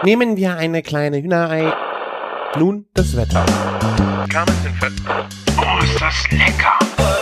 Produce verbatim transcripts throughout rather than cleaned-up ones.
Nehmen wir eine kleine Hühnerei. Nun das Wetter. Oh, ist das lecker!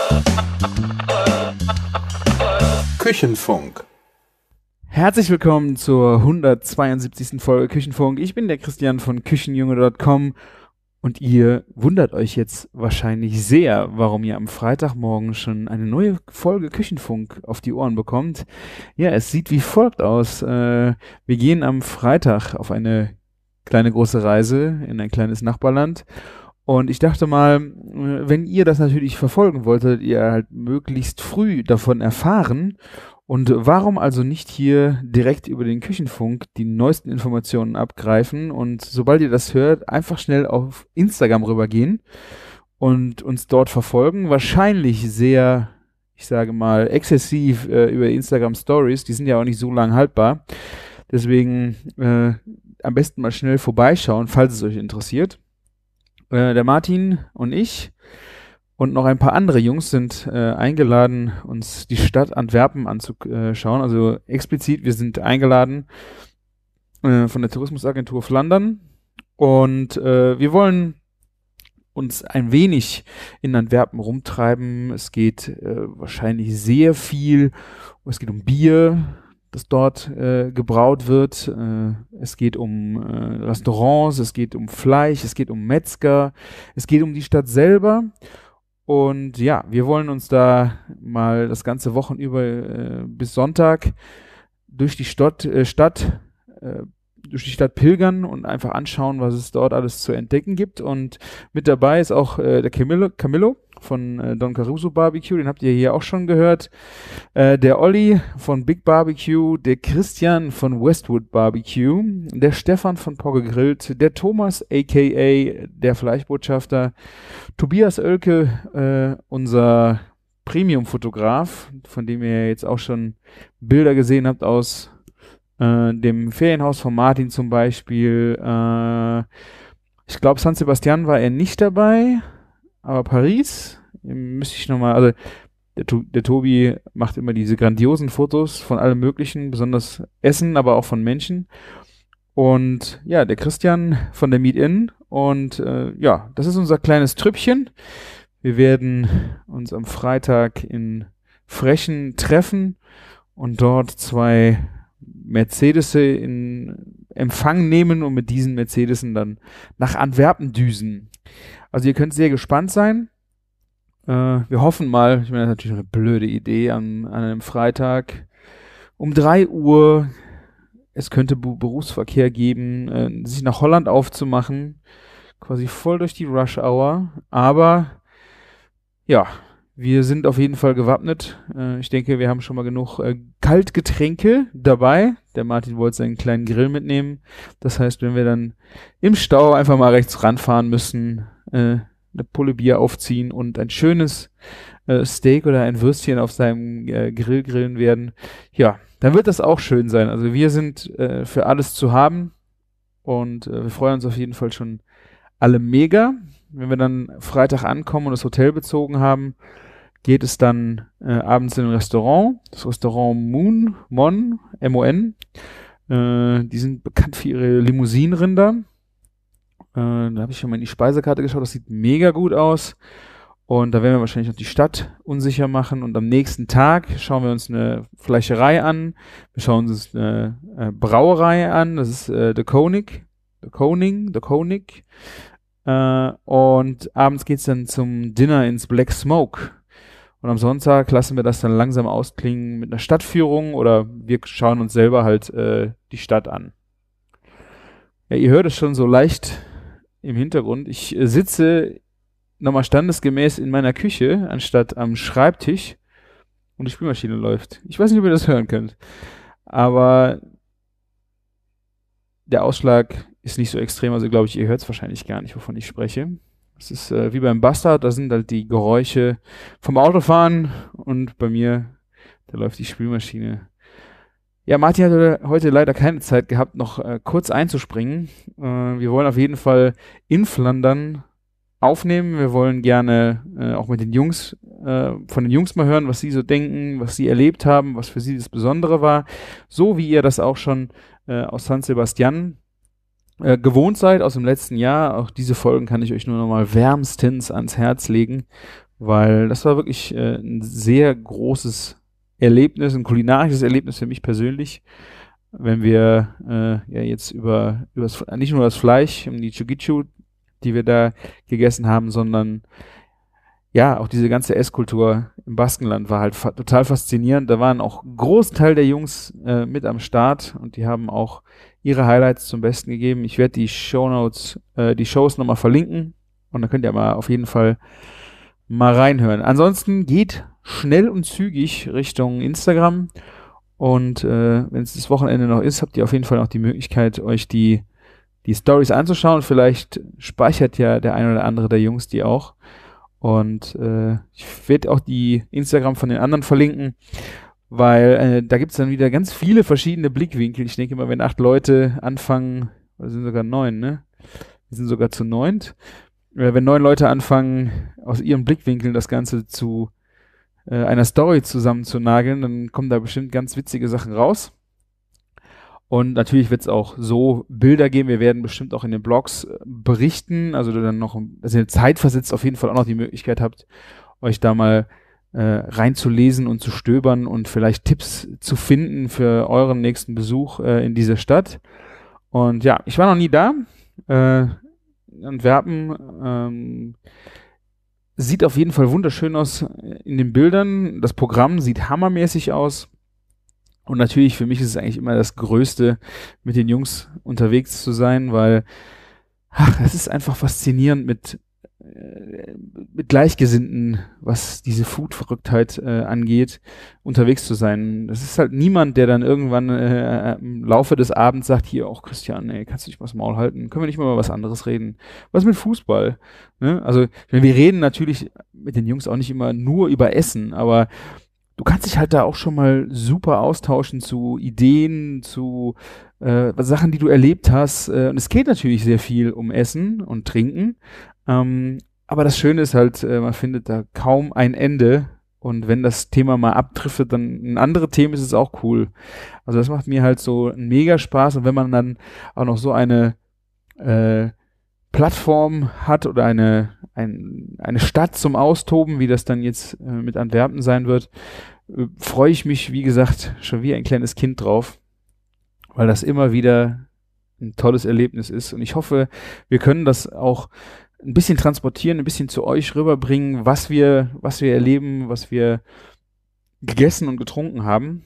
Küchenfunk. Herzlich willkommen zur hundertzweiundsiebzigsten Folge Küchenfunk. Ich bin der Christian von Küchenjunge Punkt com und ihr wundert euch jetzt wahrscheinlich sehr, warum ihr am Freitagmorgen schon eine neue Folge Küchenfunk auf die Ohren bekommt. Ja, es sieht wie folgt aus. Äh, wir gehen am Freitag auf eine kleine große Reise in ein kleines Nachbarland. Und ich dachte mal, wenn ihr das natürlich verfolgen wolltet, ihr halt möglichst früh davon erfahren. Und warum also nicht hier direkt über den Küchenfunk die neuesten Informationen abgreifen und sobald ihr das hört, einfach schnell auf Instagram rübergehen und uns dort verfolgen. Wahrscheinlich sehr, ich sage mal, exzessiv äh, über Instagram Stories. Die sind ja auch nicht so lang haltbar. Deswegen äh, am besten mal schnell vorbeischauen, falls es euch interessiert. Äh, der Martin und ich und noch ein paar andere Jungs sind äh, eingeladen, uns die Stadt Antwerpen anzuschauen. Also explizit, wir sind eingeladen äh, von der Tourismusagentur Flandern und äh, wir wollen uns ein wenig in Antwerpen rumtreiben. Es geht äh, wahrscheinlich sehr viel, es geht um Bier, das dort äh, gebraut wird. Äh, es geht um äh, Restaurants, es geht um Fleisch, es geht um Metzger, es geht um die Stadt selber. Und ja, wir wollen uns da mal das ganze Wochenüber äh, bis Sonntag durch die Stadt, äh, Stadt äh, durch die Stadt pilgern und einfach anschauen, was es dort alles zu entdecken gibt. Und mit dabei ist auch äh, der Camillo, Camillo von äh, Don Caruso Barbecue, den habt ihr hier auch schon gehört. Äh, der Olli von Big Barbecue, der Christian von Westwood Barbecue, der Stefan von Pogge Grillt, der Thomas aka der Fleischbotschafter, Tobias Oelke, äh, unser Premium-Fotograf, von dem ihr jetzt auch schon Bilder gesehen habt aus äh, dem Ferienhaus von Martin zum Beispiel. Äh, ich glaube, San Sebastian war er nicht dabei, aber Paris müsste ich nochmal, also der, der Tobi macht immer diese grandiosen Fotos von allem Möglichen, besonders Essen, aber auch von Menschen. Und ja, der Christian von der Meet In. Und äh, ja, das ist unser kleines Trüppchen. Wir werden uns am Freitag in Frechen treffen und dort zwei Mercedes in Empfang nehmen und mit diesen Mercedesen dann nach Antwerpen düsen. Also ihr könnt sehr gespannt sein. Äh, wir hoffen mal, ich meine, das ist natürlich eine blöde Idee, an, an einem Freitag um drei Uhr, es könnte Bu- Berufsverkehr geben, äh, sich nach Holland aufzumachen, quasi voll durch die Rush Hour, aber ja, wir sind auf jeden Fall gewappnet. Äh, ich denke, wir haben schon mal genug äh, Kaltgetränke dabei. Der Martin wollte seinen kleinen Grill mitnehmen. Das heißt, wenn wir dann im Stau einfach mal rechts ranfahren müssen, äh, eine Pulle Bier aufziehen und ein schönes äh, Steak oder ein Würstchen auf seinem äh, Grill grillen werden, ja, dann wird das auch schön sein. Also wir sind äh, für alles zu haben und äh, wir freuen uns auf jeden Fall schon alle mega. Wenn wir dann Freitag ankommen und das Hotel bezogen haben, geht es dann äh, abends in ein Restaurant, das Restaurant Moon, Mon, M O N. Äh, die sind bekannt für ihre Limousinenrinder. Äh, da habe ich schon mal in die Speisekarte geschaut, das sieht mega gut aus. Und da werden wir wahrscheinlich noch die Stadt unsicher machen. Und am nächsten Tag schauen wir uns eine Fleischerei an. Wir schauen uns eine äh, Brauerei an, das ist äh, The Konig, The Koning, The Konig. Äh, und abends geht's dann zum Dinner ins Black Smoke. Und am Sonntag lassen wir das dann langsam ausklingen mit einer Stadtführung oder wir schauen uns selber halt äh, die Stadt an. Ja, ihr hört es schon so leicht im Hintergrund. Ich äh, sitze nochmal standesgemäß in meiner Küche, anstatt am Schreibtisch und die Spülmaschine läuft. Ich weiß nicht, ob ihr das hören könnt. Aber der Ausschlag ist nicht so extrem, also glaube ich, ihr hört es wahrscheinlich gar nicht, wovon ich spreche. Es ist äh, wie beim Bastard, da sind halt die Geräusche vom Autofahren und bei mir, da läuft die Spülmaschine. Ja, Martin hatte heute leider keine Zeit gehabt, noch äh, kurz einzuspringen. Äh, wir wollen auf jeden Fall in Flandern aufnehmen. Wir wollen gerne äh, auch mit den Jungs, äh, von den Jungs mal hören, was sie so denken, was sie erlebt haben, was für sie das Besondere war. So wie ihr das auch schon äh, aus San Sebastian äh, gewohnt seid aus dem letzten Jahr. Auch diese Folgen kann ich euch nur nochmal wärmstens ans Herz legen, weil das war wirklich äh, ein sehr großes Erlebnis, ein kulinarisches Erlebnis für mich persönlich, wenn wir äh, ja jetzt über, über das, nicht nur das Fleisch, um die Chugichu, die wir da gegessen haben, sondern ja, auch diese ganze Esskultur im Baskenland war halt fa- total faszinierend. Da waren auch ein Großteil der Jungs äh, mit am Start und die haben auch ihre Highlights zum Besten gegeben. Ich werde die Shownotes, äh, die Shows nochmal verlinken und da könnt ihr mal auf jeden Fall mal reinhören. Ansonsten geht schnell und zügig Richtung Instagram und äh, wenn es das Wochenende noch ist, habt ihr auf jeden Fall noch die Möglichkeit, euch die, die Stories anzuschauen. Vielleicht speichert ja der ein oder andere der Jungs die auch. Und äh, ich werde auch die Instagram von den anderen verlinken, weil äh, da gibt es dann wieder ganz viele verschiedene Blickwinkel. Ich denke immer, wenn acht Leute anfangen, wir sind sogar neun, ne? Wir sind sogar zu neunt. Äh, wenn neun Leute anfangen, aus ihren Blickwinkeln das Ganze zu äh, einer Story zusammenzunageln, dann kommen da bestimmt ganz witzige Sachen raus. Und natürlich wird es auch so Bilder geben. Wir werden bestimmt auch in den Blogs äh, berichten, also dann noch, dass ihr zeitversetzt auf jeden Fall auch noch die Möglichkeit habt, euch da mal äh, reinzulesen und zu stöbern und vielleicht Tipps zu finden für euren nächsten Besuch äh, in dieser Stadt. Und ja, ich war noch nie da. Äh, Antwerpen ähm, sieht auf jeden Fall wunderschön aus in den Bildern. Das Programm sieht hammermäßig aus. Und natürlich, für mich ist es eigentlich immer das Größte, mit den Jungs unterwegs zu sein, weil ach, es ist einfach faszinierend mit, äh, mit Gleichgesinnten, was diese Food-Verrücktheit äh, angeht, unterwegs zu sein. Das ist halt niemand, der dann irgendwann äh, im Laufe des Abends sagt, hier, auch Christian, ey, kannst du nicht mal das Maul halten? Können wir nicht mal über was anderes reden? Was mit Fußball? Ne? Also, ich meine, wir reden natürlich mit den Jungs auch nicht immer nur über Essen, aber du kannst dich halt da auch schon mal super austauschen zu Ideen, zu äh, Sachen, die du erlebt hast. Äh, und es geht natürlich sehr viel um Essen und Trinken. Ähm, aber das Schöne ist halt, äh, man findet da kaum ein Ende. Und wenn das Thema mal abdriftet, dann ein anderes Thema ist es auch cool. Also das macht mir halt so einen mega Spaß. Und wenn man dann auch noch so eine äh, Plattform hat oder eine, ein, eine Stadt zum Austoben, wie das dann jetzt äh, mit Antwerpen sein wird, äh, freue ich mich, wie gesagt, schon wie ein kleines Kind drauf, weil das immer wieder ein tolles Erlebnis ist. Und ich hoffe, wir können das auch ein bisschen transportieren, ein bisschen zu euch rüberbringen, was wir, was wir erleben, was wir gegessen und getrunken haben.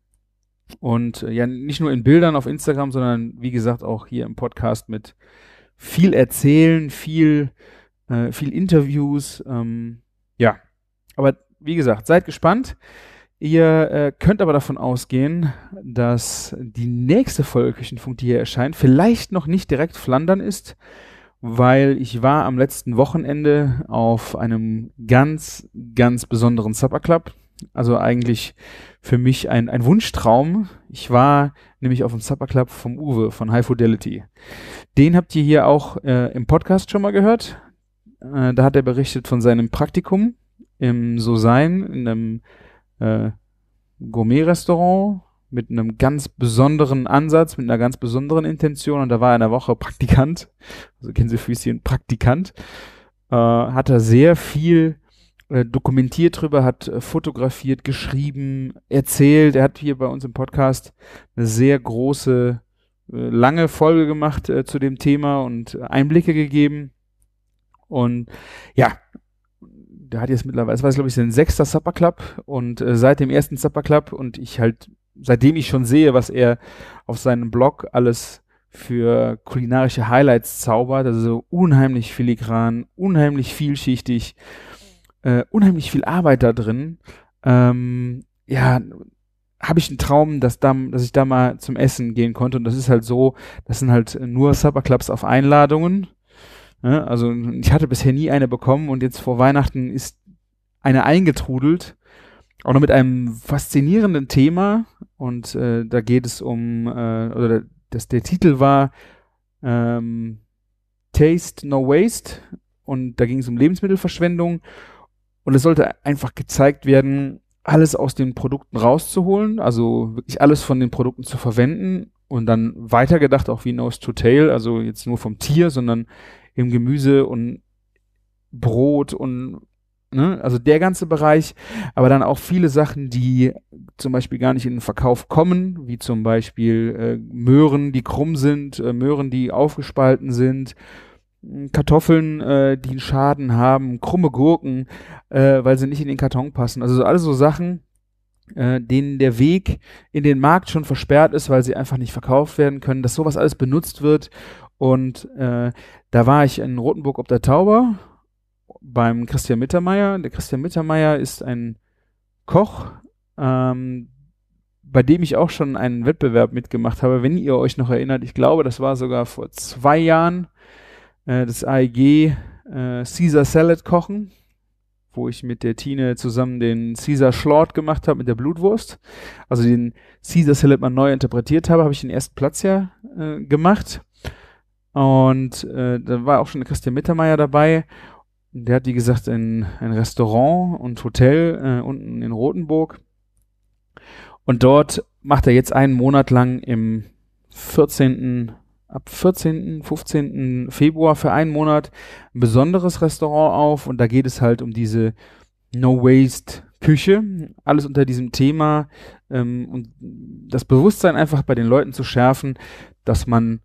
Und äh, ja, nicht nur in Bildern auf Instagram, sondern wie gesagt auch hier im Podcast mit viel erzählen, viel, äh, viel Interviews, ähm, ja. Aber wie gesagt, seid gespannt. Ihr äh, könnt aber davon ausgehen, dass die nächste Folge Küchenfunk, die hier erscheint, vielleicht noch nicht direkt Flandern ist, weil ich war am letzten Wochenende auf einem ganz, ganz besonderen Supper Club. Also eigentlich für mich ein, ein Wunschtraum. Ich war nämlich auf dem Supper Club vom Uwe von High Fidelity. Den habt ihr hier auch äh, im Podcast schon mal gehört. Äh, da hat er berichtet von seinem Praktikum im So-Sein, in einem äh, Gourmet-Restaurant mit einem ganz besonderen Ansatz, mit einer ganz besonderen Intention. Und da war er eine Woche Praktikant. Also kennen Sie Füßchen, Praktikant. Äh, hat er sehr viel äh, dokumentiert drüber, hat äh, fotografiert, geschrieben, erzählt. Er hat hier bei uns im Podcast eine sehr große lange Folge gemacht äh, zu dem Thema und Einblicke gegeben. Und ja, der hat jetzt mittlerweile, das war glaube ich sein sechster Supper Club und äh, seit dem ersten Supper Club und ich halt, seitdem ich schon sehe, was er auf seinem Blog alles für kulinarische Highlights zaubert, also so unheimlich filigran, unheimlich vielschichtig, äh, unheimlich viel Arbeit da drin, ähm, ja, habe ich einen Traum, dass, da, dass ich da mal zum Essen gehen konnte. Und das ist halt so, das sind halt nur Supperclubs auf Einladungen. Ja, also ich hatte bisher nie eine bekommen und jetzt vor Weihnachten ist eine eingetrudelt. Auch noch mit einem faszinierenden Thema. Und äh, da geht es um, äh, oder das, der Titel war ähm, Taste No Waste. Und da ging es um Lebensmittelverschwendung. Und es sollte einfach gezeigt werden, alles aus den Produkten rauszuholen, also wirklich alles von den Produkten zu verwenden und dann weitergedacht auch wie Nose to Tail, also jetzt nur vom Tier, sondern im Gemüse und Brot und ne, also der ganze Bereich, aber dann auch viele Sachen, die zum Beispiel gar nicht in den Verkauf kommen, wie zum Beispiel äh, Möhren, die krumm sind, äh, Möhren, die aufgespalten sind, Kartoffeln, äh, die einen Schaden haben, krumme Gurken, äh, weil sie nicht in den Karton passen. Also so, alles so Sachen, äh, denen der Weg in den Markt schon versperrt ist, weil sie einfach nicht verkauft werden können, dass sowas alles benutzt wird. Und äh, da war ich in Rothenburg ob der Tauber beim Christian Mittermeier. Der Christian Mittermeier ist ein Koch, ähm, bei dem ich auch schon einen Wettbewerb mitgemacht habe, wenn ihr euch noch erinnert. Ich glaube, das war sogar vor zwei Jahren äh, das A E G äh, Caesar Salad kochen, wo ich mit der Tine zusammen den Caesar Schlort gemacht habe mit der Blutwurst. Also den Caesar Salad mal neu interpretiert habe, habe ich den ersten Platz ja äh, gemacht. Und äh, da war auch schon der Christian Mittermeier dabei. Der hat, wie gesagt, ein, ein Restaurant und Hotel äh, unten in Rothenburg. Und dort macht er jetzt einen Monat lang im vierzehnten ab vierzehnten, fünfzehnten Februar für einen Monat ein besonderes Restaurant auf. Und da geht es halt um diese No-Waste-Küche. Alles unter diesem Thema. Ähm, und das Bewusstsein einfach bei den Leuten zu schärfen, dass man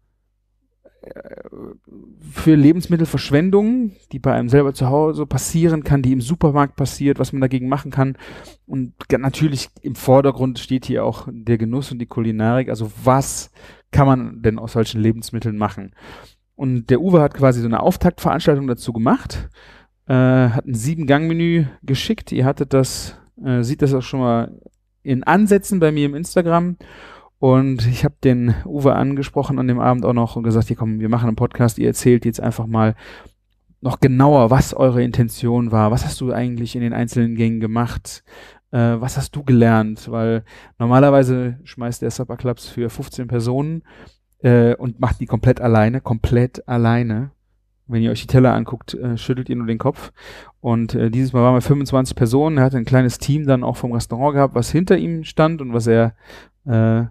für Lebensmittelverschwendung, die bei einem selber zu Hause passieren kann, die im Supermarkt passiert, was man dagegen machen kann. Und natürlich im Vordergrund steht hier auch der Genuss und die Kulinarik. Also was kann man denn aus solchen Lebensmitteln machen? Und der Uwe hat quasi so eine Auftaktveranstaltung dazu gemacht, äh, hat ein Sieben-Gang-Menü geschickt. Ihr hattet das, äh, sieht das auch schon mal in Ansätzen bei mir im Instagram. Und ich habe den Uwe angesprochen an dem Abend auch noch und gesagt, hier komm, wir machen einen Podcast, ihr erzählt jetzt einfach mal noch genauer, was eure Intention war. Was hast du eigentlich in den einzelnen Gängen gemacht? Äh, was hast du gelernt? Weil normalerweise schmeißt der Supper Clubs für fünfzehn Personen äh, und macht die komplett alleine, komplett alleine. Wenn ihr euch die Teller anguckt, äh, schüttelt ihr nur den Kopf. Und äh, dieses Mal waren wir fünfundzwanzig Personen. Er hatte ein kleines Team dann auch vom Restaurant gehabt, was hinter ihm stand und was er äh,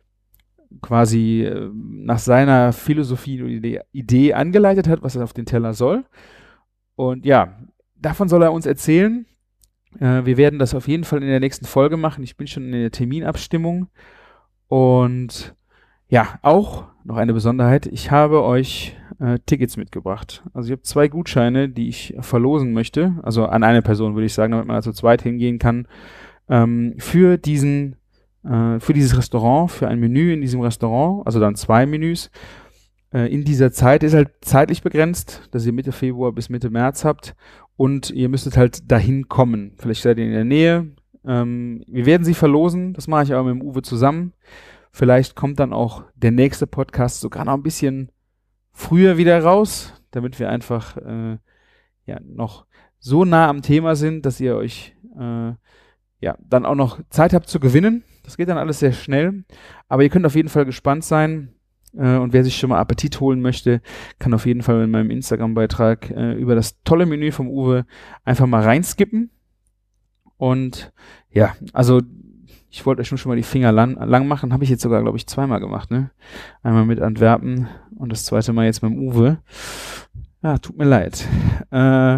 quasi äh, nach seiner Philosophie und Idee, Idee angeleitet hat, was er auf den Teller soll. Und ja, davon soll er uns erzählen. Äh, wir werden das auf jeden Fall in der nächsten Folge machen. Ich bin schon in der Terminabstimmung. Und ja, auch noch eine Besonderheit. Ich habe euch äh, Tickets mitgebracht. Also ich habe zwei Gutscheine, die ich verlosen möchte. Also an eine Person würde ich sagen, damit man also zweit hingehen kann. Ähm, für diesen für dieses Restaurant, für ein Menü in diesem Restaurant, also dann zwei Menüs, äh, in dieser Zeit ist halt zeitlich begrenzt, dass ihr Mitte Februar bis Mitte März habt und ihr müsstet halt dahin kommen. Vielleicht seid ihr in der Nähe. Ähm, wir werden sie verlosen, das mache ich aber mit dem Uwe zusammen. Vielleicht kommt dann auch der nächste Podcast sogar noch ein bisschen früher wieder raus, damit wir einfach äh, ja noch so nah am Thema sind, dass ihr euch äh, ja dann auch noch Zeit habt zu gewinnen. Das geht dann alles sehr schnell, aber ihr könnt auf jeden Fall gespannt sein äh, und wer sich schon mal Appetit holen möchte, kann auf jeden Fall in meinem Instagram-Beitrag äh, über das tolle Menü vom Uwe einfach mal reinskippen und ja, also ich wollte euch schon mal die Finger lang, lang machen, habe ich jetzt sogar, glaube ich, zweimal gemacht, ne? Einmal mit Antwerpen und das zweite Mal jetzt mit dem Uwe. Ja, tut mir leid. Äh,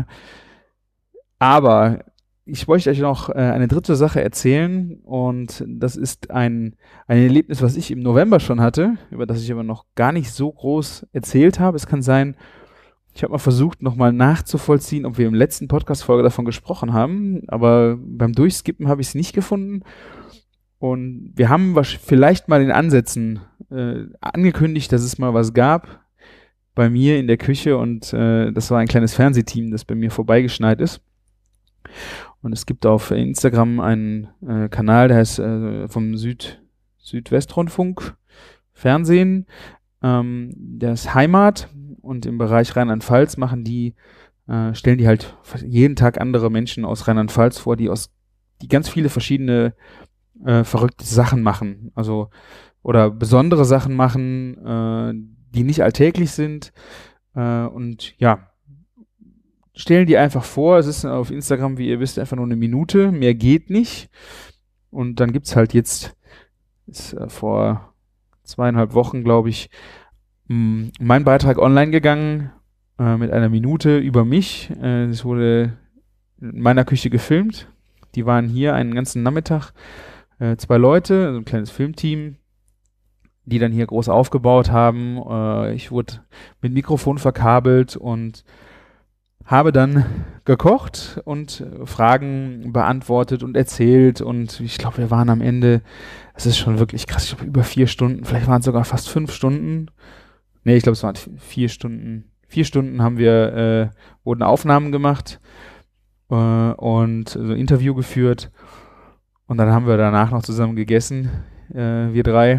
aber ich wollte euch noch äh, eine dritte Sache erzählen und das ist ein, ein Erlebnis, was ich im November schon hatte, über das ich aber noch gar nicht so groß erzählt habe. Es kann sein, ich habe mal versucht, nochmal nachzuvollziehen, ob wir im letzten Podcast-Folge davon gesprochen haben, aber beim Durchskippen habe ich es nicht gefunden. Und wir haben vielleicht mal in Ansätzen äh, angekündigt, dass es mal was gab bei mir in der Küche und äh, das war ein kleines Fernsehteam, das bei mir vorbeigeschneit ist. Und es gibt auf Instagram einen äh, Kanal, der heißt äh, vom Süd Südwestrundfunk Fernsehen. Ähm, der ist Heimat und im Bereich Rheinland-Pfalz machen die, äh, stellen die halt jeden Tag andere Menschen aus Rheinland-Pfalz vor, die aus, die ganz viele verschiedene äh, verrückte Sachen machen. Also, oder besondere Sachen machen, äh, die nicht alltäglich sind. Äh, und ja, stellen die einfach vor, es ist auf Instagram, wie ihr wisst, einfach nur eine Minute, mehr geht nicht. Und dann gibt's halt jetzt, ist, äh, vor zweieinhalb Wochen, glaube ich, mh, mein Beitrag online gegangen äh, mit einer Minute über mich. Äh, es wurde in meiner Küche gefilmt. Die waren hier einen ganzen Nachmittag. Äh, zwei Leute, also ein kleines Filmteam, die dann hier groß aufgebaut haben. Äh, ich wurde mit Mikrofon verkabelt und habe dann gekocht und äh, Fragen beantwortet und erzählt. Und ich glaube, wir waren am Ende, es ist schon wirklich krass, ich glaube über vier Stunden, vielleicht waren es sogar fast fünf Stunden. Nee, ich glaube, es waren vier Stunden. Vier Stunden haben wir, äh, wurden Aufnahmen gemacht äh, und so ein Interview geführt. Und dann haben wir danach noch zusammen gegessen, äh, wir drei,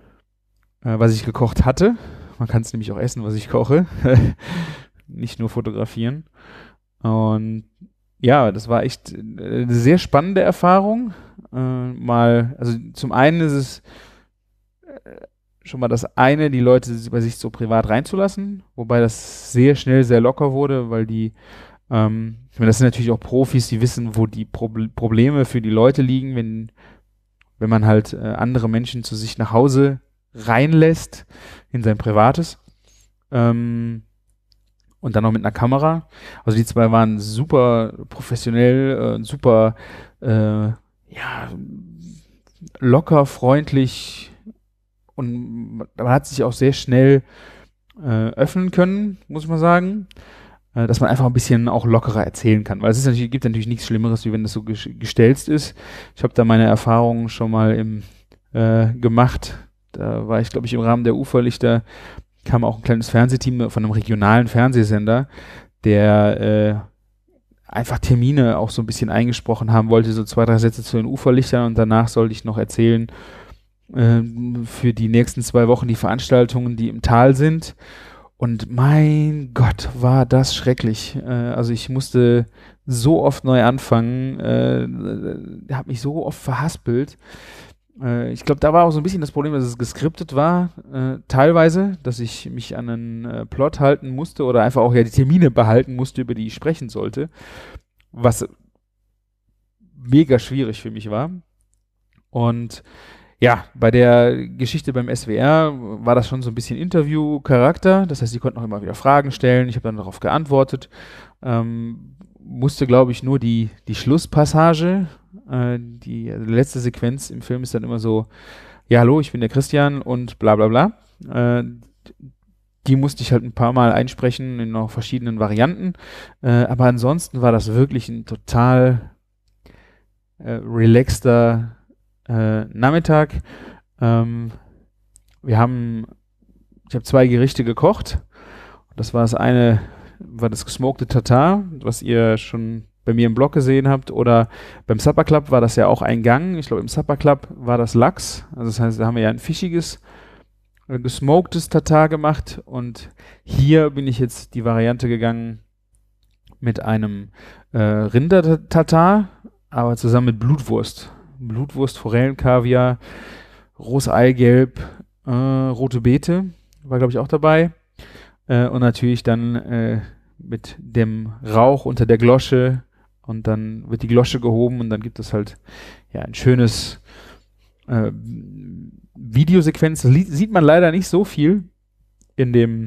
äh, was ich gekocht hatte. Man kann es nämlich auch essen, was ich koche. Nicht nur fotografieren. Und ja, das war echt eine sehr spannende Erfahrung. Äh, mal, also zum einen ist es äh, schon mal das eine, die Leute bei sich so privat reinzulassen, wobei das sehr schnell sehr locker wurde, weil die, ähm, ich meine, das sind natürlich auch Profis, die wissen, wo die Proble- Probleme für die Leute liegen, wenn, wenn man halt äh, andere Menschen zu sich nach Hause reinlässt in sein Privates. Ähm, und dann noch mit einer Kamera. Also die zwei waren super professionell, äh, super äh, ja, locker, freundlich und man hat sich auch sehr schnell äh, öffnen können, muss man sagen, äh, dass man einfach ein bisschen auch lockerer erzählen kann, weil es ist natürlich, gibt natürlich nichts Schlimmeres, wie wenn das so ges- gestelzt ist. Ich habe da meine Erfahrungen schon mal im, äh, gemacht. Da war ich, glaube ich, im Rahmen der Uferlichter, kam auch ein kleines Fernsehteam von einem regionalen Fernsehsender, der äh, einfach Termine auch so ein bisschen eingesprochen haben wollte, so zwei, drei Sätze zu den Uferlichtern und danach sollte ich noch erzählen äh, für die nächsten zwei Wochen die Veranstaltungen, die im Tal sind. Und mein Gott, war das schrecklich. Äh, also ich musste so oft neu anfangen, äh, habe mich so oft verhaspelt. Äh, ich glaube, da war auch so ein bisschen das Problem, dass es geskriptet war, äh, teilweise, dass ich mich an einen äh, Plot halten musste oder einfach auch ja die Termine behalten musste, über die ich sprechen sollte, was mega schwierig für mich war. Und ja, bei der Geschichte beim S W R war das schon so ein bisschen Interview-Charakter. Das heißt, sie konnten auch immer wieder Fragen stellen. Ich habe dann darauf geantwortet. Ähm, musste, glaube ich, nur die, die Schlusspassage, äh, die, also die letzte Sequenz im Film ist dann immer so, ja, hallo, ich bin der Christian und bla bla bla. Äh, die musste ich halt ein paar Mal einsprechen in noch verschiedenen Varianten. Äh, aber ansonsten war das wirklich ein total äh, relaxter äh, Nachmittag. Ähm, wir haben, ich habe zwei Gerichte gekocht. Das war das eine, war das gesmokte Tatar, was ihr schon bei mir im Blog gesehen habt, oder beim Supper Club war das ja auch ein Gang. Ich glaube, im Supper Club war das Lachs. Also das heißt, da haben wir ja ein fischiges, äh, gesmoktes Tatar gemacht und hier bin ich jetzt die Variante gegangen mit einem äh, Rinder-Tatar, aber zusammen mit Blutwurst. Blutwurst, Forellenkaviar, rohes Eigelb, äh, rote Beete, war glaube ich auch dabei. Äh, und natürlich dann äh, mit dem Rauch unter der Glosche und dann wird die Glosche gehoben und dann gibt es halt ja ein schönes äh, Videosequenz. Das li- sieht man leider nicht so viel in dem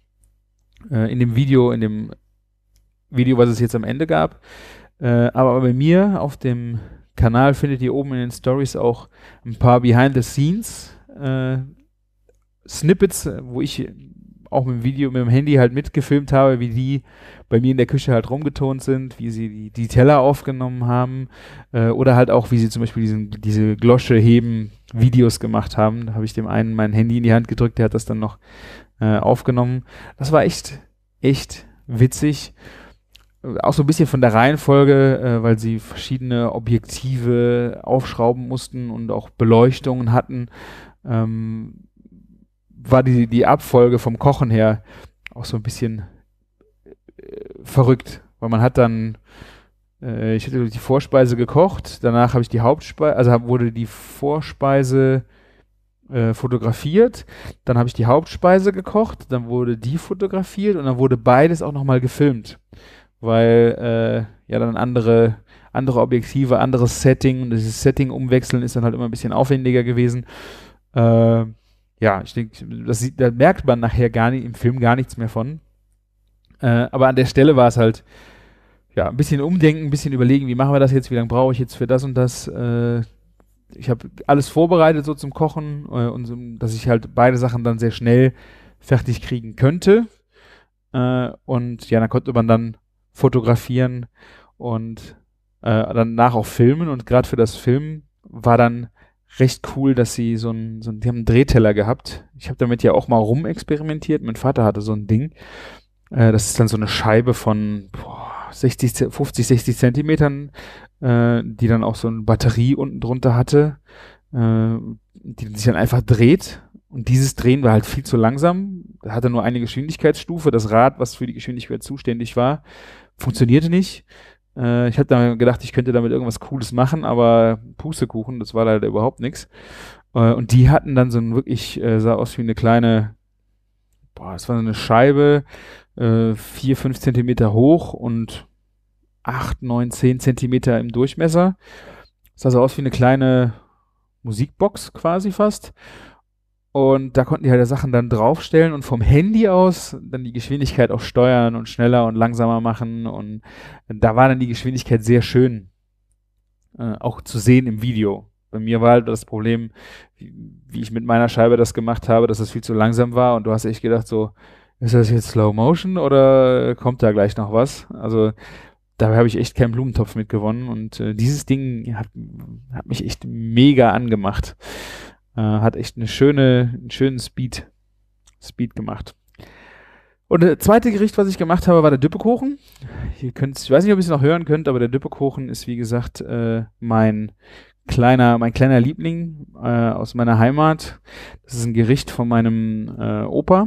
äh, in dem Video, in dem Video, was es jetzt am Ende gab. Äh, aber bei mir auf dem Kanal findet ihr oben in den Stories auch ein paar Behind-the-Scenes äh, Snippets, wo ich auch mit dem Video, mit dem Handy halt mitgefilmt habe, wie die bei mir in der Küche halt rumgetont sind, wie sie die, die Teller aufgenommen haben äh, oder halt auch, wie sie zum Beispiel diesen, diese Glosche heben Videos gemacht haben. Da habe ich dem einen mein Handy in die Hand gedrückt, der hat das dann noch äh, aufgenommen. Das war echt, echt witzig. Auch so ein bisschen von der Reihenfolge, äh, weil sie verschiedene Objektive aufschrauben mussten und auch Beleuchtungen hatten, ähm, war die, die Abfolge vom Kochen her auch so ein bisschen äh, verrückt, weil man hat dann, äh, ich hatte die Vorspeise gekocht, danach habe ich die Hauptspeise, also hab, wurde die Vorspeise äh, fotografiert, dann habe ich die Hauptspeise gekocht, dann wurde die fotografiert und dann wurde beides auch nochmal gefilmt, weil äh, ja dann andere andere Objektive, anderes Setting und dieses Setting umwechseln ist dann halt immer ein bisschen aufwendiger gewesen. Äh, ja, ich denke, das sieht, da merkt man nachher gar nicht, im Film gar nichts mehr von. Äh, aber an der Stelle war es halt, ja, ein bisschen umdenken, ein bisschen überlegen, wie machen wir das jetzt, wie lange brauche ich jetzt für das und das. Äh, ich habe alles vorbereitet so zum Kochen, äh, und so, dass ich halt beide Sachen dann sehr schnell fertig kriegen könnte. Äh, und ja, dann konnte man dann fotografieren und äh, danach auch filmen. Und gerade für das Filmen war dann recht cool, dass sie so ein, so ein, die haben einen Drehteller gehabt. Ich habe damit ja auch mal rumexperimentiert. Mein Vater hatte so ein Ding. Äh, das ist dann so eine Scheibe von boah, sechzig, fünfzig, sechzig Zentimetern, äh, die dann auch so eine Batterie unten drunter hatte, äh, die sich dann einfach dreht. Und dieses Drehen war halt viel zu langsam. Hatte nur eine Geschwindigkeitsstufe. Das Rad, was für die Geschwindigkeit zuständig war, funktionierte nicht. Äh, ich hatte dann gedacht, ich könnte damit irgendwas Cooles machen, aber Pustekuchen, das war leider überhaupt nichts. Äh, und die hatten dann so ein wirklich, äh, sah aus wie eine kleine, boah, es war so eine Scheibe, äh, vier, fünf Zentimeter hoch und acht, neun, zehn Zentimeter im Durchmesser. Das sah so aus wie eine kleine Musikbox quasi fast. Und da konnten die halt Sachen dann draufstellen und vom Handy aus dann die Geschwindigkeit auch steuern und schneller und langsamer machen. Und da war dann die Geschwindigkeit sehr schön äh, auch zu sehen im Video. Bei mir war halt das Problem, wie, wie ich mit meiner Scheibe das gemacht habe, dass es viel zu langsam war und du hast echt gedacht so, ist das jetzt Slow Motion oder kommt da gleich noch was? Also da habe ich echt keinen Blumentopf mit gewonnen und äh, dieses Ding hat, hat mich echt mega angemacht. Äh, hat echt eine schöne, einen schönen Speed, Speed gemacht. Und das zweite Gericht, was ich gemacht habe, war der Düppekuchen. Ihr könnt, ich weiß nicht, ob ihr es noch hören könnt, aber der Düppekuchen ist, wie gesagt, äh, mein kleiner, mein kleiner Liebling äh, aus meiner Heimat. Das ist ein Gericht von meinem äh, Opa.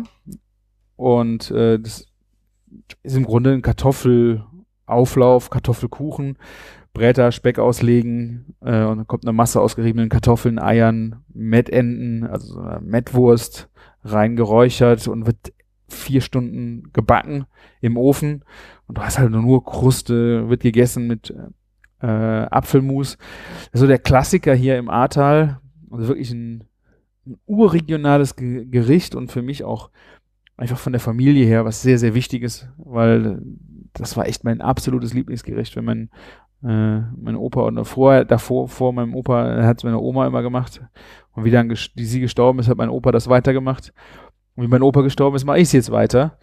Und äh, das ist im Grunde ein Kartoffelauflauf, Kartoffelkuchen, Bräter, Speck auslegen äh, und dann kommt eine Masse aus geriebenen Kartoffeln, Eiern, Mettenten, also so eine Mettwurst reingeräuchert und wird vier Stunden gebacken im Ofen und du hast halt nur Kruste, wird gegessen mit äh, Apfelmus. Also der Klassiker hier im Ahrtal, also wirklich ein, ein urregionales Ge- Gericht und für mich auch einfach von der Familie her was sehr, sehr Wichtiges, weil das war echt mein absolutes Lieblingsgericht, wenn mein äh, mein Opa und vorher, davor, vor meinem Opa, hat es meine Oma immer gemacht. Und wie dann ges- die sie gestorben ist, hat mein Opa das weitergemacht. Und wie mein Opa gestorben ist, mache ich es jetzt weiter.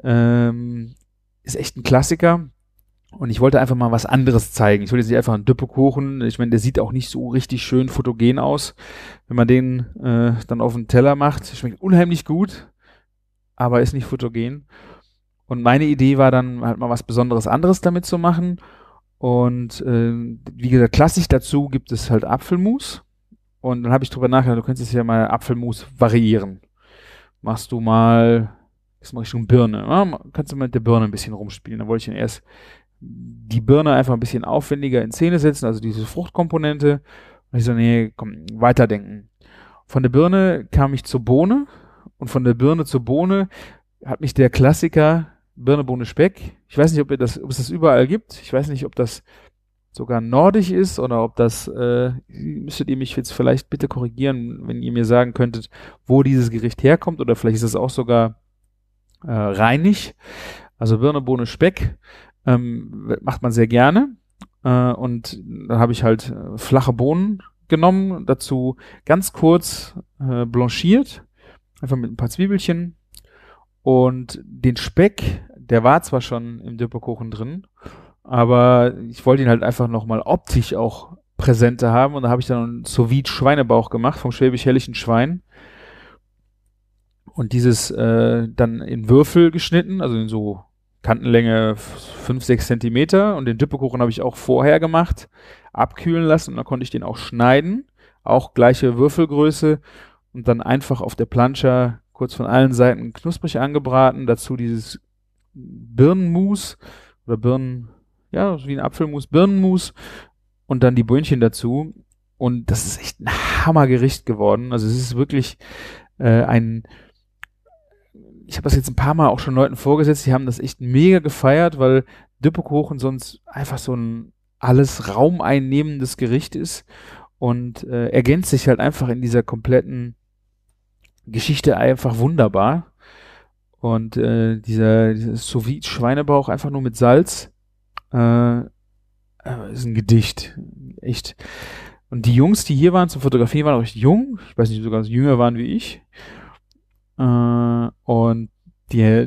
Ähm, ist echt ein Klassiker. Und ich wollte einfach mal was anderes zeigen. Ich wollte jetzt nicht einfach einen Düppekuchen. Ich meine, der sieht auch nicht so richtig schön fotogen aus, wenn man den äh, dann auf den Teller macht. Schmeckt unheimlich gut, aber ist nicht fotogen. Und meine Idee war dann halt mal was Besonderes anderes damit zu machen. Und äh, wie gesagt, klassisch dazu gibt es halt Apfelmus. Und dann habe ich drüber nachgedacht, du könntest ja mal Apfelmus variieren. Machst du mal, das mache ich schon Birne. Ja, kannst du mit der Birne ein bisschen rumspielen. Dann wollte ich dann erst die Birne einfach ein bisschen aufwendiger in Szene setzen, also diese Fruchtkomponente. Und ich so, nee, komm, weiterdenken. Von der Birne kam ich zur Bohne. Und von der Birne zur Bohne hat mich der Klassiker Birne, Bohne, Speck. Ich weiß nicht, ob, ihr das, ob es das überall gibt. Ich weiß nicht, ob das sogar nordisch ist oder ob das, äh, müsstet ihr mich jetzt vielleicht bitte korrigieren, wenn ihr mir sagen könntet, wo dieses Gericht herkommt oder vielleicht ist es auch sogar äh, rheinig. Also Birne, Bohne, Speck ähm, macht man sehr gerne. Äh, und dann habe ich halt äh, flache Bohnen genommen, dazu ganz kurz äh, blanchiert, einfach mit ein paar Zwiebelchen. Und den Speck, der war zwar schon im Düppekuchen drin, aber ich wollte ihn halt einfach nochmal optisch auch präsenter haben. Und da habe ich dann einen Sous-Vide-Schweinebauch gemacht vom schwäbisch-hellischen Schwein. Und dieses äh, dann in Würfel geschnitten, also in so Kantenlänge fünf, sechs Zentimeter. Und den Düppekuchen habe ich auch vorher gemacht, abkühlen lassen. Und dann konnte ich den auch schneiden. Auch gleiche Würfelgröße. Und dann einfach auf der Plancha kurz von allen Seiten knusprig angebraten, dazu dieses Birnenmus oder Birnen, ja, wie ein Apfelmus, Birnenmus und dann die Böhnchen dazu und das ist echt ein Hammergericht geworden. Also es ist wirklich äh, ein, ich habe das jetzt ein paar Mal auch schon Leuten vorgesetzt, die haben das echt mega gefeiert, weil Düppekuchen sonst einfach so ein alles raumeinnehmendes Gericht ist und äh, ergänzt sich halt einfach in dieser kompletten Geschichte einfach wunderbar. Und äh, dieser, dieser Sous-Vide-Schweinebauch einfach nur mit Salz äh, ist ein Gedicht. Echt. Und die Jungs, die hier waren zum Fotografieren, waren auch recht jung. Ich weiß nicht, ob sie sogar jünger waren wie ich. Äh, und die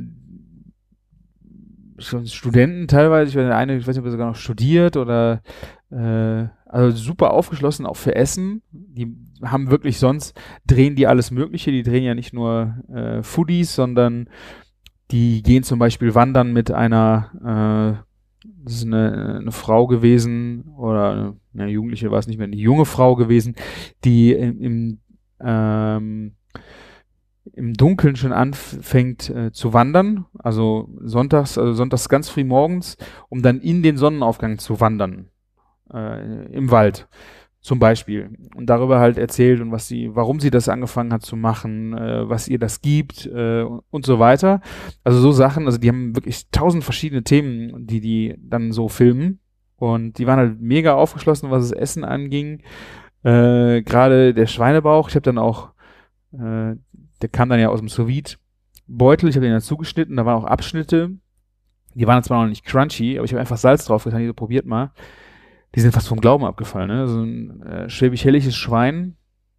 schon Studenten teilweise, ich weiß nicht, eine, ich weiß nicht, ob er sogar noch studiert oder äh, also super aufgeschlossen, auch für Essen. Die haben wirklich sonst, drehen die alles Mögliche, die drehen ja nicht nur äh, Foodies, sondern die gehen zum Beispiel wandern mit einer, äh, das ist eine, eine Frau gewesen, oder eine, eine Jugendliche war es nicht mehr, eine junge Frau gewesen, die im, im ähm, im Dunkeln schon anfängt äh, zu wandern, also sonntags, also sonntags ganz früh morgens, um dann in den Sonnenaufgang zu wandern, äh, im Wald zum Beispiel. Und darüber halt erzählt und was sie, warum sie das angefangen hat zu machen, äh, was ihr das gibt äh, und so weiter. Also so Sachen, also die haben wirklich tausend verschiedene Themen, die die dann so filmen. Und die waren halt mega aufgeschlossen, was das Essen anging. Äh, gerade der Schweinebauch, ich habe dann auch äh, der kam dann ja aus dem Sous-Vide-Beutel, ich habe den dann zugeschnitten, da waren auch Abschnitte, die waren zwar noch nicht crunchy, aber ich habe einfach Salz drauf getan, die so, probiert mal. Die sind fast vom Glauben abgefallen, ne? So ein äh, schwäbisch-hellisches Schwein,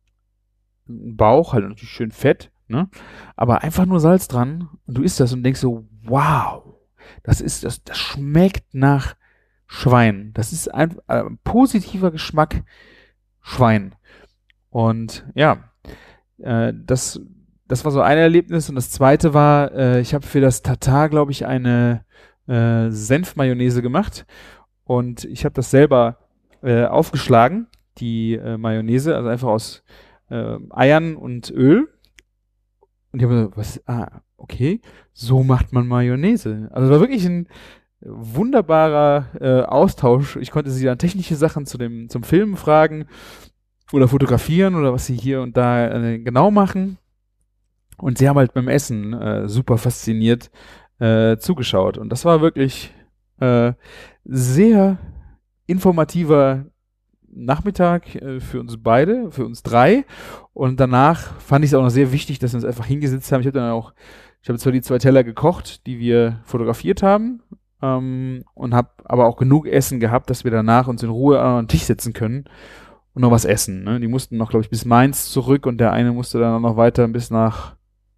ein Bauch, halt natürlich schön fett, ne? Aber einfach nur Salz dran und du isst das und denkst so, wow, das ist, das, das schmeckt nach Schwein. Das ist ein äh, positiver Geschmack Schwein. Und ja, äh, das Das war so ein Erlebnis und das zweite war, äh, ich habe für das Tatar, glaube ich, eine äh, Senf-Mayonnaise gemacht und ich habe das selber äh, aufgeschlagen, die äh, Mayonnaise, also einfach aus äh, Eiern und Öl. Und ich habe so, was, ah, okay, so macht man Mayonnaise. Also es war wirklich ein wunderbarer äh, Austausch. Ich konnte sie dann technische Sachen zu dem, zum Filmen fragen oder fotografieren oder was sie hier und da äh, genau machen. Und sie haben halt beim Essen äh, super fasziniert äh, zugeschaut. Und das war wirklich äh, sehr informativer Nachmittag äh, für uns beide, für uns drei. Und danach fand ich es auch noch sehr wichtig, dass wir uns einfach hingesetzt haben. Ich habe dann auch, ich habe zwar die zwei Teller gekocht, die wir fotografiert haben, ähm, und habe aber auch genug Essen gehabt, dass wir danach uns in Ruhe an den Tisch setzen können und noch was essen. Ne? Die mussten noch, glaube ich, bis Mainz zurück und der eine musste dann auch noch weiter bis nach,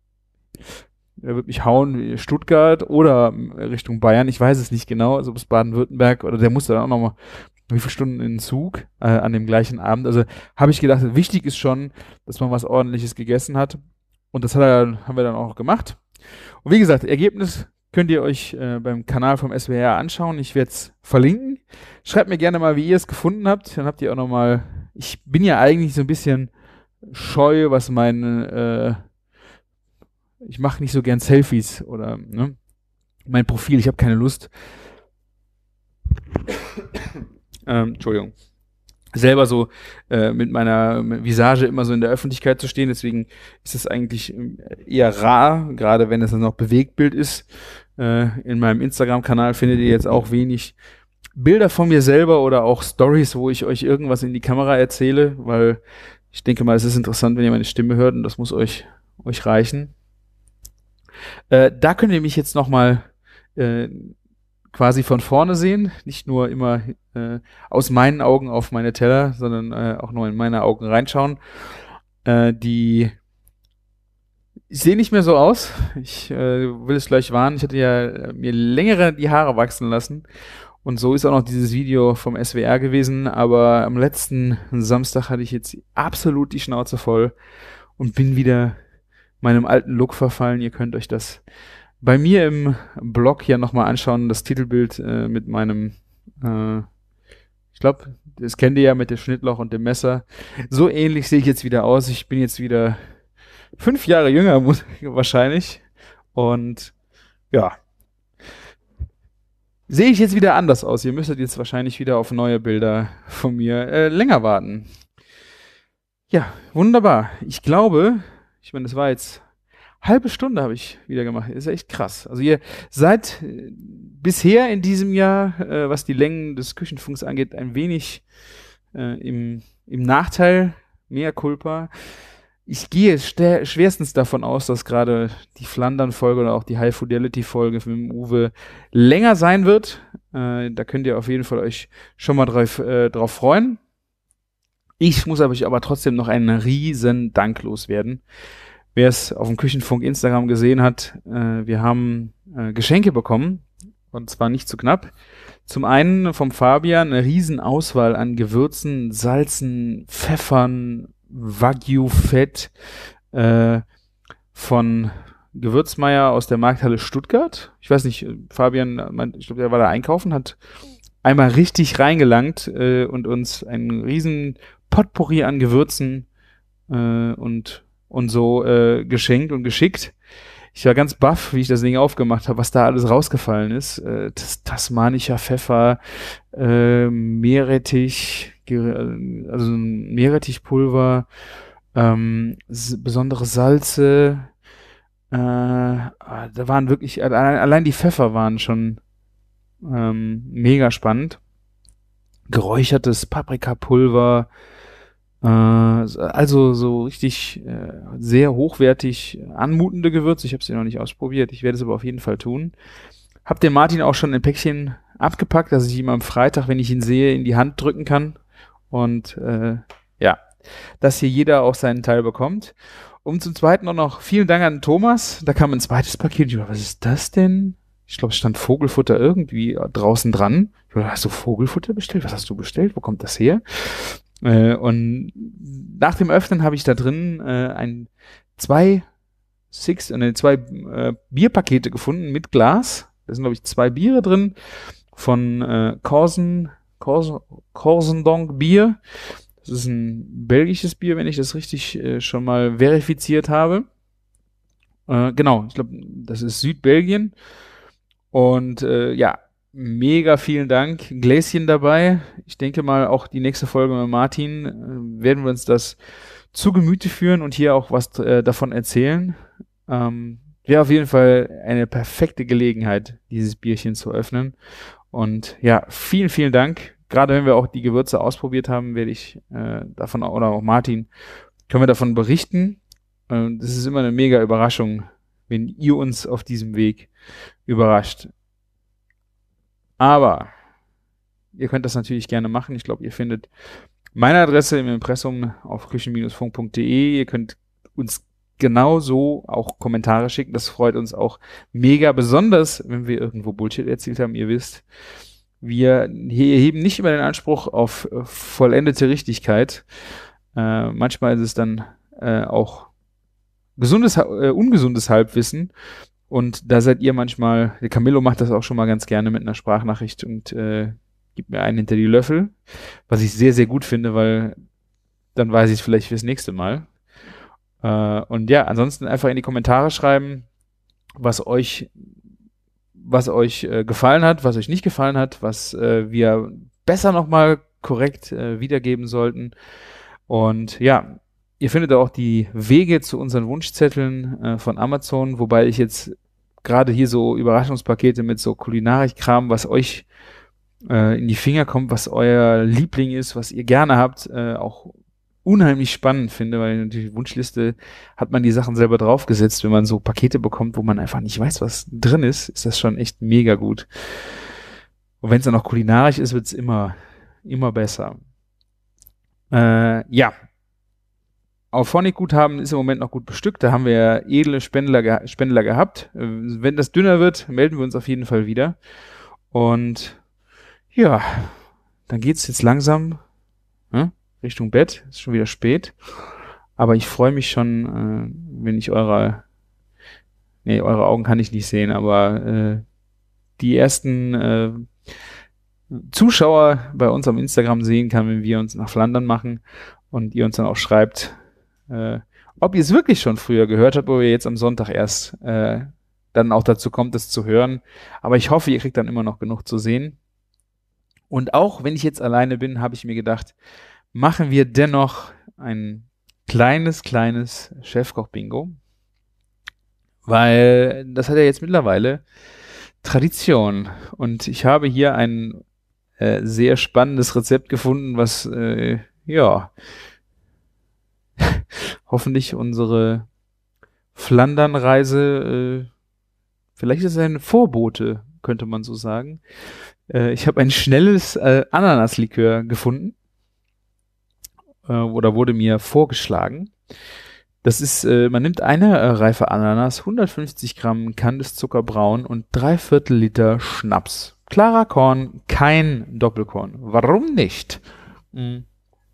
er wird mich hauen, Stuttgart oder Richtung Bayern, ich weiß es nicht genau, also bis Baden-Württemberg, oder der musste dann auch noch mal wie viele Stunden in den Zug äh, an dem gleichen Abend. Also habe ich gedacht, wichtig ist schon, dass man was Ordentliches gegessen hat. Und das hat er, haben wir dann auch gemacht. Und wie gesagt, Ergebnis könnt ihr euch äh, beim Kanal vom S W R anschauen. Ich werde es verlinken. Schreibt mir gerne mal, wie ihr es gefunden habt. Dann habt ihr auch noch mal, ich bin ja eigentlich so ein bisschen scheu, was meine, äh, ich mache nicht so gern Selfies oder ne, mein Profil, ich habe keine Lust. Ähm, Entschuldigung, selber so äh, mit meiner Visage immer so in der Öffentlichkeit zu stehen. Deswegen ist es eigentlich eher rar, gerade wenn es dann noch Bewegtbild ist. Äh, in meinem Instagram-Kanal findet ihr jetzt auch wenig Bilder von mir selber oder auch Stories, wo ich euch irgendwas in die Kamera erzähle, weil ich denke mal, es ist interessant, wenn ihr meine Stimme hört und das muss euch, euch reichen. Äh, da könnt ihr mich jetzt noch mal äh, quasi von vorne sehen, nicht nur immer äh, aus meinen Augen auf meine Teller, sondern äh, auch nur in meine Augen reinschauen. Äh, die ich sehe nicht mehr so aus. Ich äh, will es gleich warnen. Ich hatte ja äh, mir längere die Haare wachsen lassen und so ist auch noch dieses Video vom S W R gewesen, aber am letzten Samstag hatte ich jetzt absolut die Schnauze voll und bin wieder meinem alten Look verfallen. Ihr könnt euch das bei mir im Blog ja nochmal anschauen, das Titelbild äh, mit meinem, äh, ich glaube, das kennt ihr ja mit dem Schnittloch und dem Messer. So ähnlich sehe ich jetzt wieder aus. Ich bin jetzt wieder fünf Jahre jünger muss, wahrscheinlich. Und ja, sehe ich jetzt wieder anders aus. Ihr müsstet jetzt wahrscheinlich wieder auf neue Bilder von mir äh, länger warten. Ja, wunderbar. Ich glaube, ich meine, das war jetzt halbe Stunde habe ich wieder gemacht. Ist echt krass. Also ihr seid äh, bisher in diesem Jahr, äh, was die Längen des Küchenfunks angeht, ein wenig äh, im, im Nachteil, mea culpa. Ich gehe stä- schwerstens davon aus, dass gerade die Flandern-Folge oder auch die High-Fidelity-Folge mit dem Uwe länger sein wird. Äh, da könnt ihr auf jeden Fall euch schon mal drauf, äh, drauf freuen. Ich muss euch aber trotzdem noch einen riesen Dank loswerden. Wer es auf dem Küchenfunk Instagram gesehen hat, äh, wir haben äh, Geschenke bekommen. Und zwar nicht zu knapp. Zum einen vom Fabian eine riesen Auswahl an Gewürzen, Salzen, Pfeffern, Wagyu-Fett äh, von Gewürzmeier aus der Markthalle Stuttgart. Ich weiß nicht, Fabian, meint, ich glaube, der war da einkaufen, hat einmal richtig reingelangt äh, und uns einen riesen Potpourri an Gewürzen äh, und, und so äh, geschenkt und geschickt. Ich war ganz baff, wie ich das Ding aufgemacht habe, was da alles rausgefallen ist. Äh, das tasmanischer Pfeffer, äh, Meerrettich, ge- also Meerrettichpulver, ähm, s- besondere Salze. Äh, ah, da waren wirklich, allein, allein die Pfeffer waren schon ähm, mega spannend. Geräuchertes Paprikapulver, äh, also so richtig äh, sehr hochwertig anmutende Gewürze. Ich habe sie noch nicht ausprobiert. Ich werde es aber auf jeden Fall tun. Hab den Martin auch schon ein Päckchen abgepackt, dass ich ihm am Freitag, wenn ich ihn sehe, in die Hand drücken kann. Und äh, ja, dass hier jeder auch seinen Teil bekommt. Und zum Zweiten auch noch vielen Dank an Thomas. Da kam ein zweites Paket. Ich dachte, was ist das denn? Ich glaube, es stand Vogelfutter irgendwie draußen dran. Ich dachte, hast du Vogelfutter bestellt? Was hast du bestellt? Wo kommt das her? Äh, und nach dem Öffnen habe ich da drin äh, ein zwei Six, äh, zwei äh, Bierpakete gefunden mit Glas. Da sind, glaube ich, zwei Biere drin von äh, Corsen, Corsen, Corsendonk Bier. Das ist ein belgisches Bier, wenn ich das richtig äh, schon mal verifiziert habe. Äh, genau, ich glaube, das ist Südbelgien. Und äh, ja, mega vielen Dank. Ein Gläschen dabei. Ich denke mal, auch die nächste Folge mit Martin äh, werden wir uns das zu Gemüte führen und hier auch was äh, davon erzählen. Ähm, Wäre auf jeden Fall eine perfekte Gelegenheit, dieses Bierchen zu öffnen. Und ja, vielen, vielen Dank. Gerade wenn wir auch die Gewürze ausprobiert haben, werde ich äh, davon, oder auch Martin, können wir davon berichten. Äh, das ist immer eine mega Überraschung, wenn ihr uns auf diesem Weg überrascht. Aber ihr könnt das natürlich gerne machen. Ich glaube, ihr findet meine Adresse im Impressum auf küchen-funk punkt de. Ihr könnt uns genauso auch Kommentare schicken. Das freut uns auch mega, besonders wenn wir irgendwo Bullshit erzählt haben. Ihr wisst, wir hier heben nicht immer den Anspruch auf äh, vollendete Richtigkeit. Äh, manchmal ist es dann äh, auch gesundes, äh, ungesundes Halbwissen. Und da seid ihr manchmal, der Camillo macht das auch schon mal ganz gerne mit einer Sprachnachricht und äh, gibt mir einen hinter die Löffel, was ich sehr, sehr gut finde, weil dann weiß ich es vielleicht fürs nächste Mal. Äh, und ja, ansonsten einfach in die Kommentare schreiben, was euch, was euch äh, gefallen hat, was euch nicht gefallen hat, was äh, wir besser nochmal korrekt äh, wiedergeben sollten. Und ja, ihr findet auch die Wege zu unseren Wunschzetteln äh, von Amazon, wobei ich jetzt gerade hier so Überraschungspakete mit so Kulinarik-Kram, was euch äh, in die Finger kommt, was euer Liebling ist, was ihr gerne habt, äh, auch unheimlich spannend finde, weil natürlich Wunschliste hat man die Sachen selber draufgesetzt. Wenn man so Pakete bekommt, wo man einfach nicht weiß, was drin ist, ist das schon echt mega gut. Und wenn es dann noch kulinarisch ist, wird es immer, immer besser. Äh, ja. Auphonic-Guthaben ist im Moment noch gut bestückt. Da haben wir ja edle Spendler, ge- Spendler gehabt. Äh, Wenn das dünner wird, melden wir uns auf jeden Fall wieder. Und ja, dann geht's jetzt langsam ne, Richtung Bett. Ist schon wieder spät. Aber ich freue mich schon, äh, wenn ich eure, nee, eure Augen kann ich nicht sehen, aber äh, die ersten äh, Zuschauer bei uns am Instagram sehen kann, wenn wir uns nach Flandern machen und ihr uns dann auch schreibt, äh, ob ihr es wirklich schon früher gehört habt, wo ihr jetzt am Sonntag erst äh, dann auch dazu kommt, es zu hören. Aber ich hoffe, ihr kriegt dann immer noch genug zu sehen. Und auch wenn ich jetzt alleine bin, habe ich mir gedacht, machen wir dennoch ein kleines, kleines Chefkoch-Bingo. Weil das hat ja jetzt mittlerweile Tradition. Und ich habe hier ein äh, sehr spannendes Rezept gefunden, was, äh, ja, hoffentlich unsere Flandern-Reise, äh, vielleicht ist es ein Vorbote, könnte man so sagen. Äh, ich habe ein schnelles äh, Ananaslikör gefunden, äh, oder wurde mir vorgeschlagen. Das ist, äh, man nimmt eine äh, reife Ananas, hundertfünfzig Gramm Kandiszuckerbraun und drei Viertel Liter Schnaps. Klarer Korn, kein Doppelkorn. Warum nicht? Hm.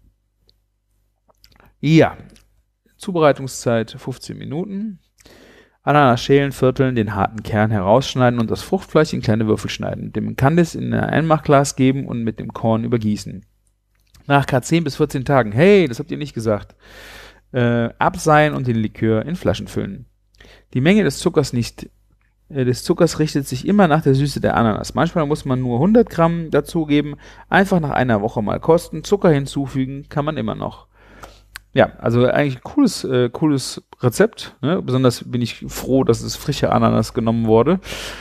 Ja, Zubereitungszeit fünfzehn Minuten. Ananas schälen, vierteln, den harten Kern herausschneiden und das Fruchtfleisch in kleine Würfel schneiden. Dem Kandis in ein Einmachglas geben und mit dem Korn übergießen. Nach ca. zehn bis vierzehn Tagen, hey, das habt ihr nicht gesagt, äh, abseihen und den Likör in Flaschen füllen. Die Menge des Zuckers nicht, äh, des Zuckers richtet sich immer nach der Süße der Ananas. Manchmal muss man nur hundert Gramm dazugeben, einfach nach einer Woche mal kosten, Zucker hinzufügen, kann man immer noch. Ja, also eigentlich ein cooles, äh, cooles Rezept, ne? Besonders bin ich froh, dass es frische Ananas genommen wurde.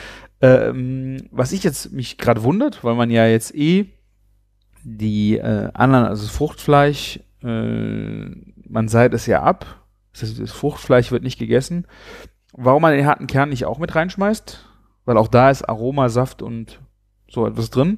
Ähm, was ich jetzt mich gerade wundert, weil man ja jetzt eh die äh, Ananas, also das Fruchtfleisch, äh, man seiht es ja ab, das, heißt, das Fruchtfleisch wird nicht gegessen. Warum man den harten Kern nicht auch mit reinschmeißt? Weil auch da ist Aroma, Saft und so etwas drin.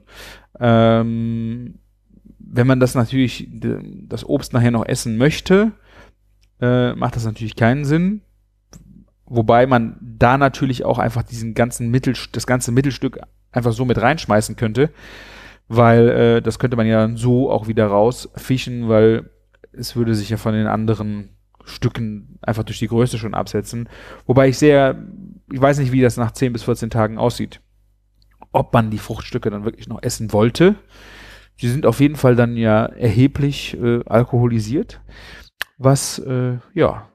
Ähm, wenn man das natürlich, das Obst nachher noch essen möchte, äh, macht das natürlich keinen Sinn. Wobei man da natürlich auch einfach diesen ganzen Mittel, das ganze Mittelstück einfach so mit reinschmeißen könnte, weil äh, das könnte man ja so auch wieder rausfischen, weil es würde sich ja von den anderen Stücken einfach durch die Größe schon absetzen. Wobei ich sehr, ich weiß nicht, wie das nach zehn bis vierzehn Tagen aussieht. Ob man die Fruchtstücke dann wirklich noch essen wollte. Die sind auf jeden Fall dann ja erheblich äh, alkoholisiert, was äh, ja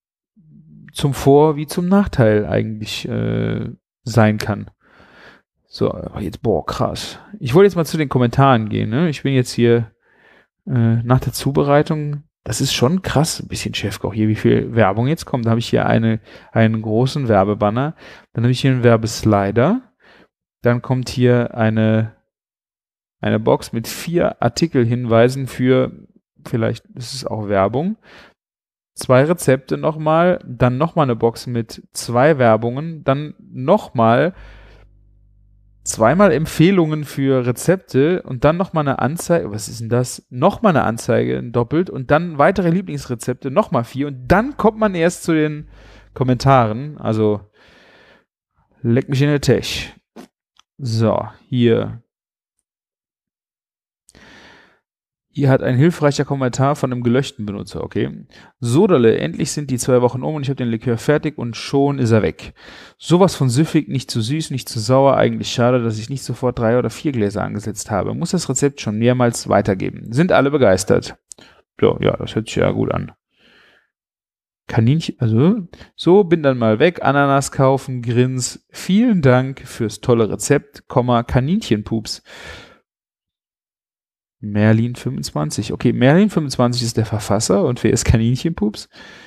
zum Vor- wie zum Nachteil eigentlich äh, sein kann. So, jetzt, boah, krass. Ich wollte jetzt mal zu den Kommentaren gehen, ne? Ich bin jetzt hier äh, nach der Zubereitung, das ist schon krass, ein bisschen Chefkoch hier, wie viel Werbung jetzt kommt. Da habe ich hier eine, einen großen Werbebanner, dann habe ich hier einen Werbeslider, dann kommt hier eine eine Box mit vier Artikelhinweisen für, vielleicht ist es auch Werbung, zwei Rezepte nochmal, dann nochmal eine Box mit zwei Werbungen, dann nochmal zweimal Empfehlungen für Rezepte und dann nochmal eine Anzeige, was ist denn das? Nochmal eine Anzeige doppelt und dann weitere Lieblingsrezepte, nochmal vier und dann kommt man erst zu den Kommentaren, also leck mich in der Tech. So, hier. Hier hat ein hilfreicher Kommentar von einem gelöschten Benutzer, okay. Sodale, endlich sind die zwei Wochen um und ich habe den Likör fertig und schon ist er weg. Sowas von süffig, nicht zu süß, nicht zu sauer, eigentlich schade, dass ich nicht sofort drei oder vier Gläser angesetzt habe. Muss das Rezept schon mehrmals weitergeben. Sind alle begeistert. So, ja, das hört sich ja gut an. Kaninchen, also, so, bin dann mal weg, Ananas kaufen, Grins. Vielen Dank fürs tolle Rezept, Komma, Kaninchenpups. Merlin fünfundzwanzig. Okay, Merlin fünfundzwanzig ist der Verfasser und wer ist Kaninchenpups?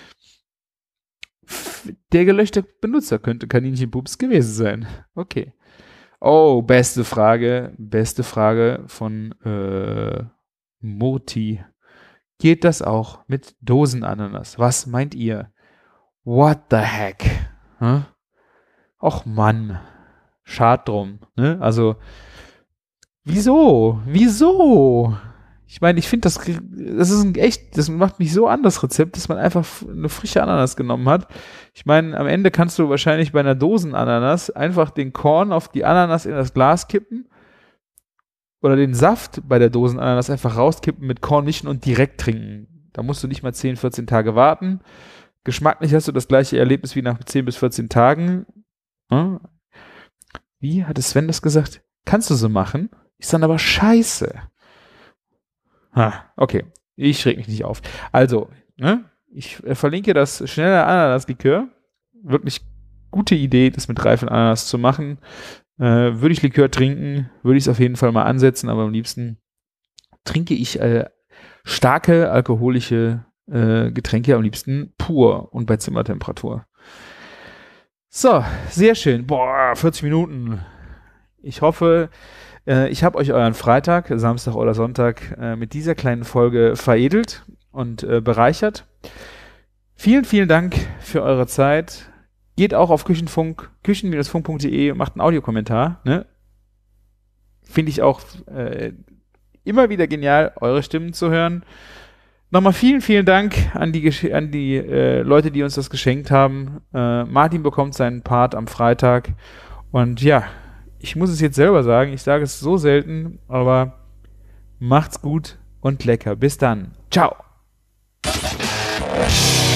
Der gelöschte Benutzer könnte Kaninchenpups gewesen sein. Okay. Oh, beste Frage. Beste Frage von äh, Moti. Geht das auch mit Dosenananas? Was meint ihr? What the heck? Hm? Och Mann. Schad drum. Ne? Also Wieso? Wieso? Ich meine, ich finde, das, das ist ein echt, das macht mich so an, das Rezept, dass man einfach eine frische Ananas genommen hat. Ich meine, am Ende kannst du wahrscheinlich bei einer Dosenananas einfach den Korn auf die Ananas in das Glas kippen oder den Saft bei der Dosenananas einfach rauskippen, mit Korn mischen und direkt trinken. Da musst du nicht mal zehn, vierzehn Tage warten. Geschmacklich hast du das gleiche Erlebnis wie nach zehn bis vierzehn Tagen. Hm? Wie hatte Sven das gesagt? Kannst du so machen? Ist dann aber scheiße. Ha, okay. Ich reg mich nicht auf. Also, ne? Ich äh, verlinke das schnelle Ananas-Likör. Wirklich gute Idee, das mit reifen Ananas zu machen. Äh, würde ich Likör trinken, würde ich es auf jeden Fall mal ansetzen, aber am liebsten trinke ich äh, starke alkoholische äh, Getränke, am liebsten pur und bei Zimmertemperatur. So, sehr schön. Boah, vierzig Minuten. Ich hoffe, äh, ich habe euch euren Freitag, Samstag oder Sonntag äh, mit dieser kleinen Folge veredelt und äh, bereichert. Vielen, vielen Dank für eure Zeit. Geht auch auf Küchenfunk, küchen Bindestrich funk punkt de und macht einen Audiokommentar. Ne? Finde ich auch äh, immer wieder genial, eure Stimmen zu hören. Nochmal vielen, vielen Dank an die, Gesch- an die äh, Leute, die uns das geschenkt haben. Äh, Martin bekommt seinen Part am Freitag. Und ja, ich muss es jetzt selber sagen, ich sage es so selten, aber macht's gut und lecker. Bis dann. Ciao.